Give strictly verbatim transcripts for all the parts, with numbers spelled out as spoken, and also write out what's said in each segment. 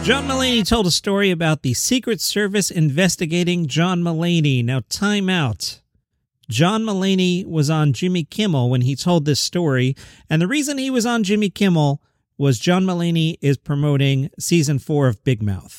John Mulaney told a story about the Secret Service investigating John Mulaney. Now, time out. John Mulaney was on Jimmy Kimmel when he told this story, and the reason he was on Jimmy Kimmel was John Mulaney is promoting season four of Big Mouth.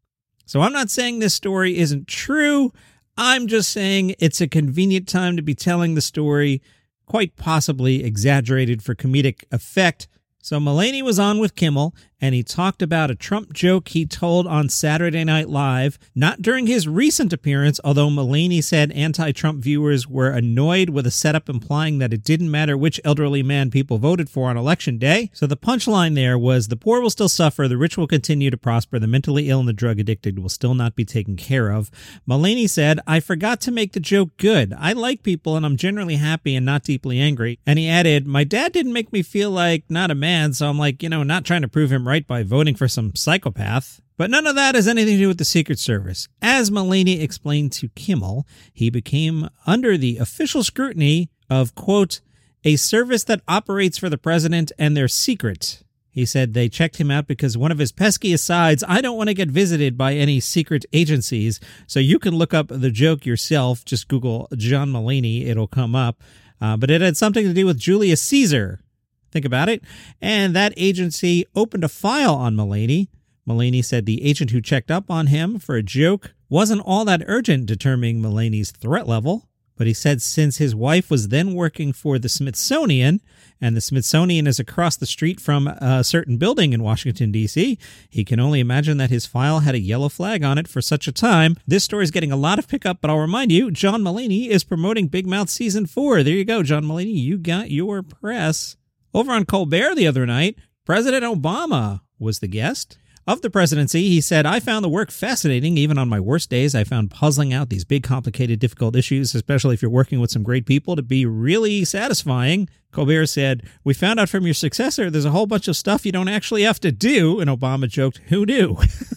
So I'm not saying this story isn't true. I'm just saying it's a convenient time to be telling the story, quite possibly exaggerated for comedic effect. So Mulaney was on with Kimmel, and he talked about a Trump joke he told on Saturday Night Live, not during his recent appearance, although Mulaney said anti-Trump viewers were annoyed with a setup implying that it didn't matter which elderly man people voted for on Election Day. So the punchline there was, the poor will still suffer, the rich will continue to prosper, the mentally ill and the drug addicted will still not be taken care of. Mulaney said, I forgot to make the joke good. I like people and I'm generally happy and not deeply angry. And he added, my dad didn't make me feel like not a man, so I'm like, you know, not trying to prove him right by voting for some psychopath. But none of that has anything to do with the Secret Service. As Mulaney explained to Kimmel, he became under the official scrutiny of, quote, a service that operates for the president and their secret. He said they checked him out because one of his pesky asides, I don't want to get visited by any secret agencies. So you can look up the joke yourself. Just Google John Mulaney. It'll come up. Uh, but it had something to do with Julius Caesar. Think about it. And that agency opened a file on Mulaney. Mulaney said the agent who checked up on him for a joke wasn't all that urgent determining Mulaney's threat level. But he said since his wife was then working for the Smithsonian, and the Smithsonian is across the street from a certain building in Washington, D C, he can only imagine that his file had a yellow flag on it for such a time. This story is getting a lot of pickup, but I'll remind you, John Mulaney is promoting Big Mouth Season four. There you go, John Mulaney. You got your press. Over on Colbert the other night, President Obama was the guest. Of the presidency, he said, I found the work fascinating. Even on my worst days, I found puzzling out these big, complicated, difficult issues, especially if you're working with some great people, to be really satisfying. Colbert said, we found out from your successor there's a whole bunch of stuff you don't actually have to do. And Obama joked, who knew?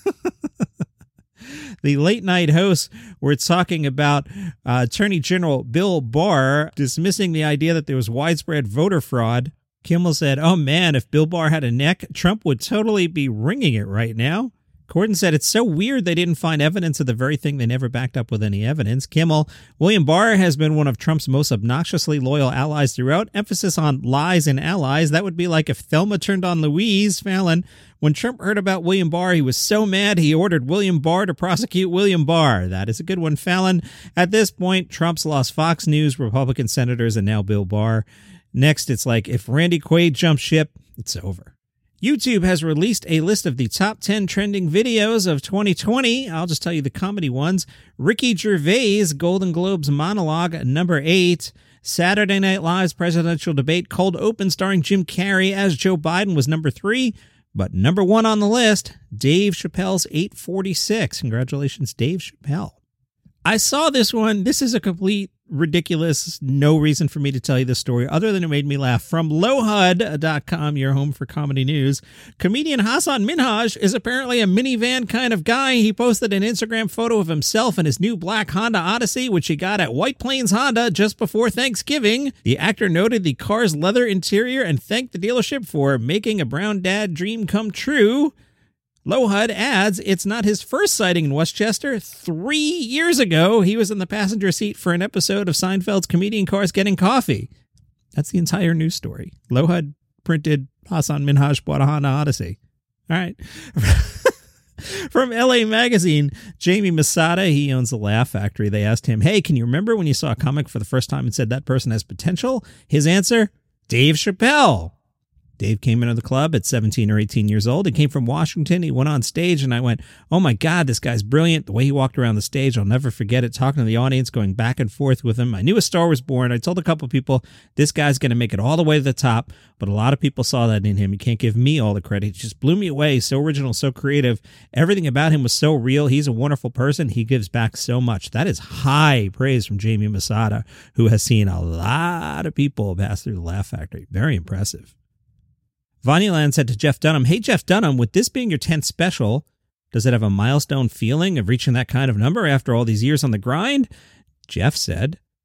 The late night hosts were talking about uh, Attorney General Bill Barr dismissing the idea that there was widespread voter fraud. Kimmel said, oh man, if Bill Barr had a neck, Trump would totally be ringing it right now. Corden said, it's so weird they didn't find evidence of the very thing they never backed up with any evidence. Kimmel, William Barr has been one of Trump's most obnoxiously loyal allies throughout. Emphasis on lies and allies. That would be like if Thelma turned on Louise. Fallon, when Trump heard about William Barr, he was so mad he ordered William Barr to prosecute William Barr. That is a good one, Fallon. At this point, Trump's lost Fox News, Republican senators, and now Bill Barr. Next, it's like if Randy Quaid jumps ship, it's over. YouTube has released a list of the top ten trending videos of twenty twenty. I'll just tell you the comedy ones. Ricky Gervais' Golden Globes monologue, number eight. Saturday Night Live's presidential debate cold open starring Jim Carrey as Joe Biden was number three. But number one on the list, Dave Chappelle's eight forty-six. Congratulations, Dave Chappelle. I saw this one. This is a complete ridiculous, no reason for me to tell you this story other than it made me laugh. From low hud dot com, your home for comedy news, comedian Hasan Minhaj is apparently a minivan kind of guy. He posted an Instagram photo of himself in his new black Honda Odyssey, which he got at White Plains Honda just before Thanksgiving. The actor noted the car's leather interior and thanked the dealership for making a brown dad dream come true. Lohud adds it's not his first sighting in Westchester. Three years ago, he was in the passenger seat for an episode of Seinfeld's Comedian Cars Getting Coffee. That's the entire news story. Lohud printed Hasan Minhaj bought a Honda Odyssey. All right. From L A Magazine, Jamie Masada, he owns the Laugh Factory. They asked him, hey, can you remember when you saw a comic for the first time and said that person has potential? His answer, Dave Chappelle. Dave came into the club at seventeen or eighteen years old. He came from Washington. He went on stage, and I went, oh, my God, this guy's brilliant. The way he walked around the stage, I'll never forget it, talking to the audience, going back and forth with him. I knew a star was born. I told a couple of people, this guy's going to make it all the way to the top, but a lot of people saw that in him. You can't give me all the credit. He just blew me away. So original, so creative. Everything about him was so real. He's a wonderful person. He gives back so much. That is high praise from Jamie Masada, who has seen a lot of people pass through the Laugh Factory. Very impressive. Vanyaland said to Jeff Dunham, hey, Jeff Dunham, with this being your tenth special, does it have a milestone feeling of reaching that kind of number after all these years on the grind? Jeff said,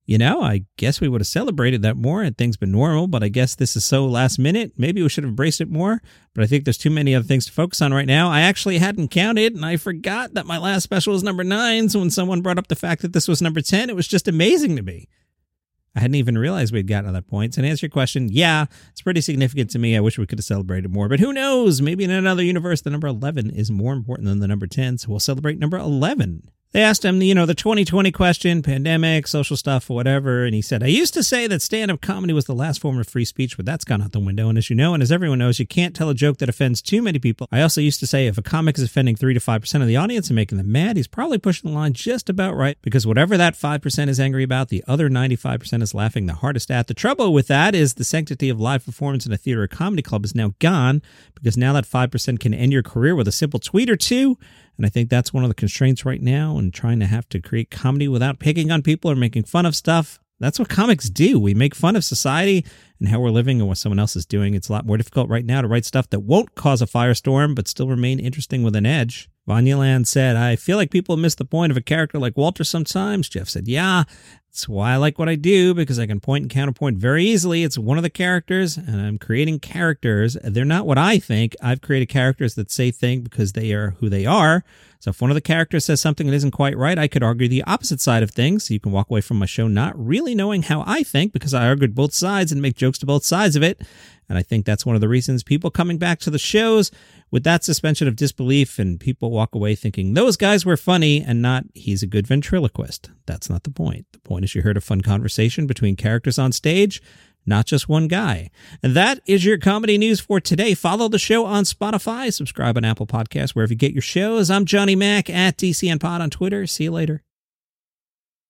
You know, I guess we would have celebrated that more had things been normal, but I guess this is so last minute. Maybe we should have embraced it more, but I think there's too many other things to focus on right now. I actually hadn't counted, and I forgot that my last special was number nine, so when someone brought up the fact that this was number ten, it was just amazing to me. I hadn't even realized we'd gotten to that point. So to answer your question, yeah, it's pretty significant to me. I wish we could have celebrated more, but who knows? Maybe in another universe, the number eleven is more important than the number ten, so we'll celebrate number eleven. They asked him, you know, the twenty twenty question, pandemic, social stuff, whatever, and he said, I used to say that stand-up comedy was the last form of free speech, but that's gone out the window, and as you know, and as everyone knows, you can't tell a joke that offends too many people. I also used to say if a comic is offending three to five percent of the audience and making them mad, he's probably pushing the line just about right, because whatever that five percent is angry about, the other ninety-five percent is laughing the hardest at. The trouble with that is the sanctity of live performance in a theater or comedy club is now gone, because now that five percent can end your career with a simple tweet or two. And I think that's one of the constraints right now, and trying to have to create comedy without picking on people or making fun of stuff. That's what comics do. We make fun of society and how we're living and what someone else is doing. It's a lot more difficult right now to write stuff that won't cause a firestorm, but still remain interesting with an edge. Vanyaland said, I feel like people miss the point of a character like Walter sometimes. Jeff said, yeah, that's why I like what I do, because I can point and counterpoint very easily. It's one of the characters, and I'm creating characters. They're not what I think. I've created characters that say things because they are who they are. So if one of the characters says something that isn't quite right, I could argue the opposite side of things. So you can walk away from my show not really knowing how I think, because I argued both sides and make jokes to both sides of it. And I think that's one of the reasons people coming back to the shows with that suspension of disbelief, and people walk away thinking those guys were funny and not he's a good ventriloquist. That's not the point. The point is you heard a fun conversation between characters on stage, not just one guy. And that is your comedy news for today. Follow the show on Spotify, subscribe on Apple Podcasts, wherever you get your shows. I'm Johnny Mac at D C N Pod on Twitter. See you later.